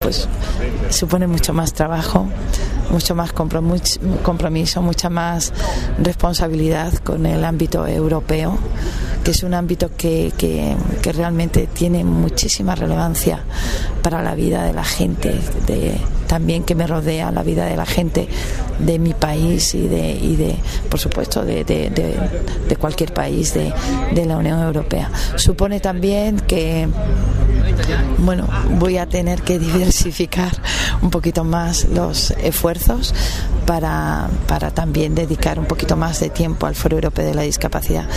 pues supone mucho más trabajo, mucho más compromiso, mucha más responsabilidad con el ámbito europeo, que es un ámbito que realmente tiene muchísima relevancia para la vida de la gente, también que me rodea, la vida de la gente de mi país y de por supuesto de cualquier país de la Unión Europea. Supone también que voy a tener que diversificar un poquito más los esfuerzos para también dedicar un poquito más de tiempo al Foro Europeo de la Discapacidad.